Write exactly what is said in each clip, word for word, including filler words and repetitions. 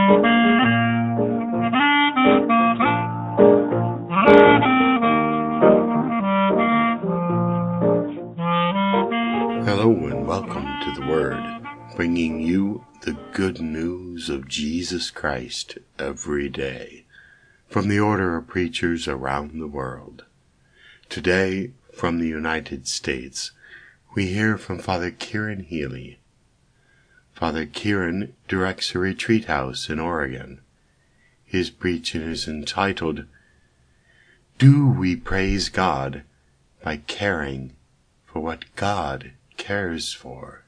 Hello and welcome to the Word, bringing you the good news of Jesus Christ every day, from the order of preachers around the world. Today, from the United States, we hear from Father Kieran Healy. Father Kieran directs a retreat house in Oregon. His preaching is entitled, Do We Praise God by Caring for What God Cares For?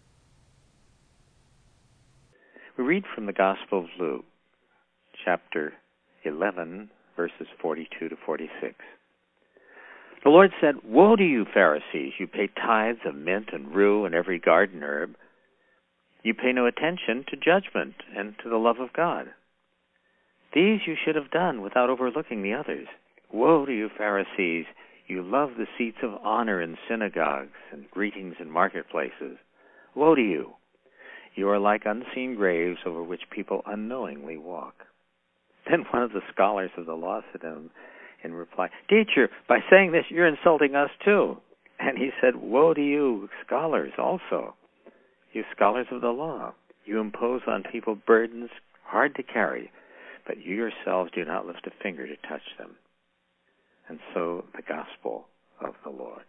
We read from the Gospel of Luke, chapter eleven, verses forty-two to forty-six. The Lord said, Woe to you, Pharisees! You pay tithes of mint and rue and every garden herb. You pay no attention to judgment and to the love of God. These you should have done without overlooking the others. Woe to you, Pharisees! You love the seats of honor in synagogues and greetings in marketplaces. Woe to you! You are like unseen graves over which people unknowingly walk. Then one of the scholars of the law said to him in reply, Teacher, by saying this, you're insulting us too. And he said, Woe to you, scholars also, you scholars of the law. You impose on people burdens hard to carry, but you yourselves do not lift a finger to touch them. And so the gospel of the Lord.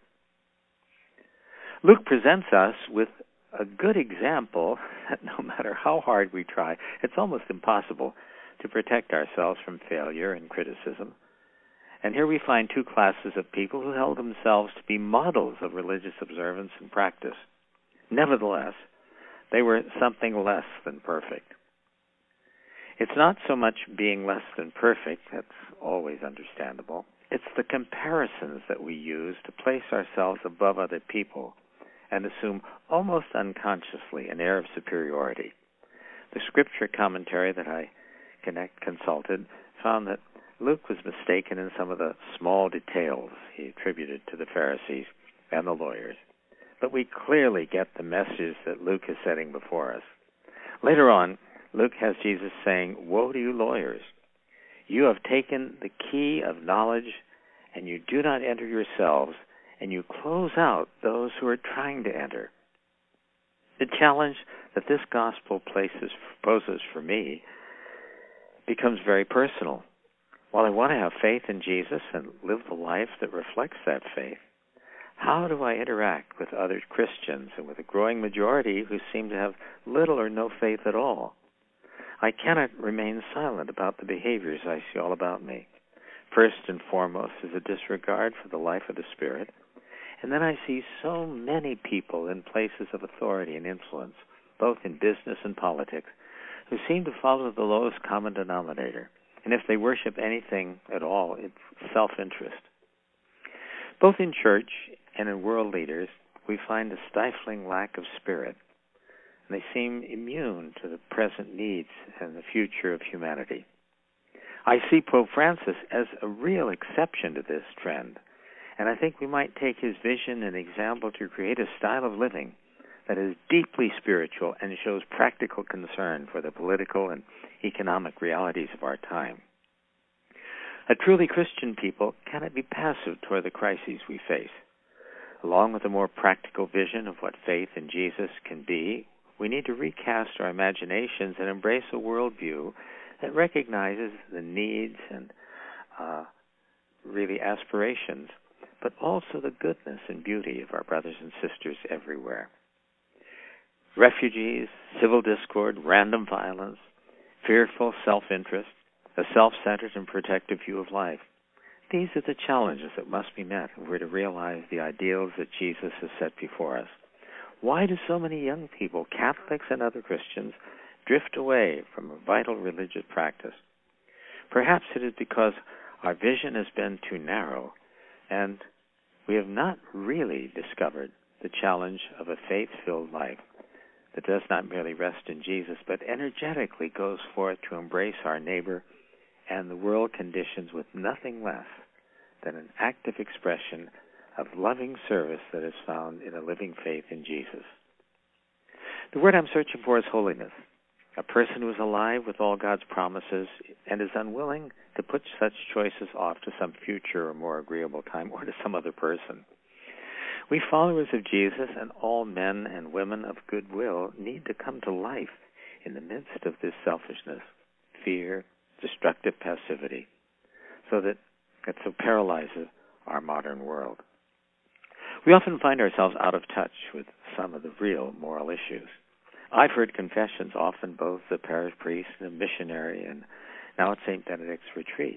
Luke presents us with a good example that no matter how hard we try, it's almost impossible to protect ourselves from failure and criticism. And here we find two classes of people who held themselves to be models of religious observance and practice. Nevertheless, they were something less than perfect. It's not so much being less than perfect, that's always understandable. It's the comparisons that we use to place ourselves above other people and assume almost unconsciously an air of superiority. The scripture commentary that I connect, consulted found that Luke was mistaken in some of the small details he attributed to the Pharisees and the lawyers. But we clearly get the message that Luke is setting before us. Later on, Luke has Jesus saying, Woe to you, lawyers! You have taken the key of knowledge, and you do not enter yourselves, and you close out those who are trying to enter. The challenge that this gospel places, poses for me becomes very personal. While I want to have faith in Jesus and live the life that reflects that faith, how do I interact with other Christians and with a growing majority who seem to have little or no faith at all? I cannot remain silent about the behaviors I see all about me. First and foremost is a disregard for the life of the Spirit, and then I see so many people in places of authority and influence, both in business and politics, who seem to follow the lowest common denominator. And if they worship anything at all, it's self-interest. Both in church and in world leaders, we find a stifling lack of spirit, and they seem immune to the present needs and the future of humanity. I see Pope Francis as a real exception to this trend, and I think we might take his vision and example to create a style of living that is deeply spiritual and shows practical concern for the political and economic realities of our time. A truly Christian people cannot be passive toward the crises we face. Along with a more practical vision of what faith in Jesus can be, we need to recast our imaginations and embrace a worldview that recognizes the needs and uh, really aspirations, but also the goodness and beauty of our brothers and sisters everywhere. Refugees, civil discord, random violence, fearful self-interest, a self-centered and protective view of life. These are the challenges that must be met if we're to realize the ideals that Jesus has set before us. Why do so many young people, Catholics and other Christians, drift away from a vital religious practice? Perhaps it is because our vision has been too narrow, and we have not really discovered the challenge of a faith-filled life that does not merely rest in Jesus, but energetically goes forth to embrace our neighbor and the world conditions with nothing less than an active expression of loving service that is found in a living faith in Jesus. The word I'm searching for is holiness. A person who is alive with all God's promises and is unwilling to put such choices off to some future or more agreeable time or to some other person. We followers of Jesus and all men and women of goodwill need to come to life in the midst of this selfishness, fear, destructive passivity, so that it so paralyzes our modern world. We often find ourselves out of touch with some of the real moral issues. I've heard confessions, often both the parish priest and a missionary, and now at Saint Benedict's retreat.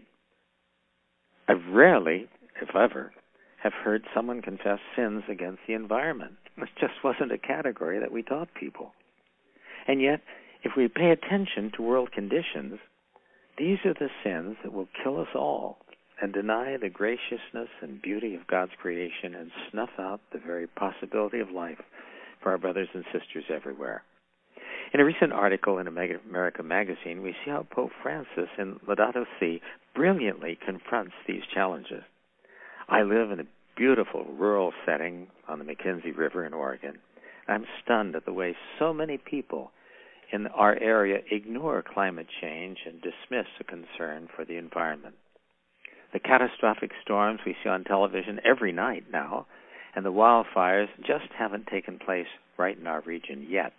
I rarely, if ever, have heard someone confess sins against the environment. It just wasn't a category that we taught people. And yet, if we pay attention to world conditions, these are the sins that will kill us all and deny the graciousness and beauty of God's creation and snuff out the very possibility of life for our brothers and sisters everywhere. In a recent article in America Magazine, we see how Pope Francis in Laudato Si brilliantly confronts these challenges. I live in a beautiful rural setting on the McKenzie River in Oregon. I'm stunned at the way so many people in our area ignore climate change and dismiss a concern for the environment. The catastrophic storms we see on television every night now, and the wildfires just haven't taken place right in our region yet.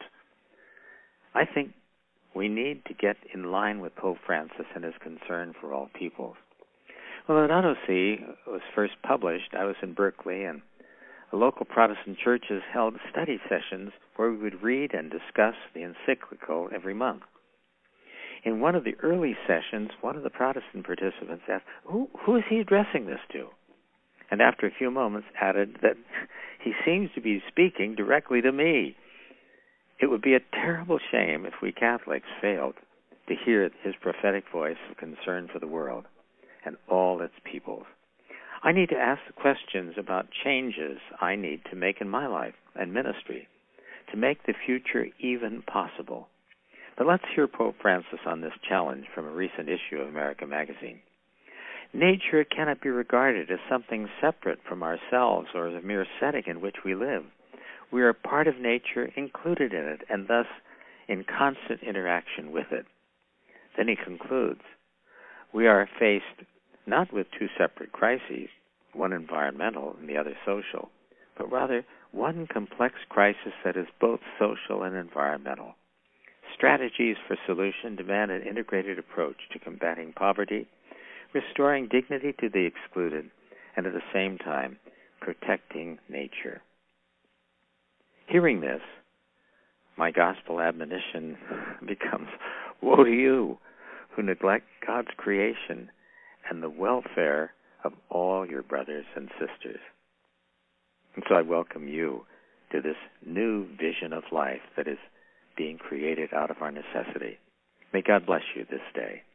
I think we need to get in line with Pope Francis and his concern for all peoples. When Laudato Si was first published, I was in Berkeley, and the local Protestant churches held study sessions where we would read and discuss the encyclical every month. In one of the early sessions, one of the Protestant participants asked, who, who is he addressing this to? And after a few moments added that he seems to be speaking directly to me. It would be a terrible shame if we Catholics failed to hear his prophetic voice of concern for the world and all its peoples. I need to ask the questions about changes I need to make in my life and ministry to make the future even possible. But let's hear Pope Francis on this challenge from a recent issue of America Magazine. Nature cannot be regarded as something separate from ourselves or as a mere setting in which we live. We are part of nature, included in it, and thus in constant interaction with it. Then he concludes, we are faced not with two separate crises, one environmental and the other social, but rather one complex crisis that is both social and environmental. Strategies for solution demand an integrated approach to combating poverty, restoring dignity to the excluded, and at the same time, protecting nature. Hearing this, my gospel admonition becomes, woe to you who neglect God's creation and the welfare of all your brothers and sisters. And so I welcome you to this new vision of life that is being created out of our necessity. May God bless you this day.